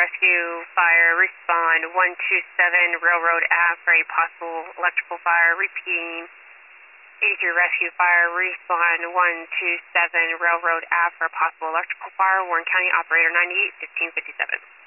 Rescue Fire, respond 127 Railroad Ave for a possible electrical fire. Repeating, 83 Rescue Fire, respond 127 Railroad Ave for a possible electrical fire. Warren County Operator 98, 1557.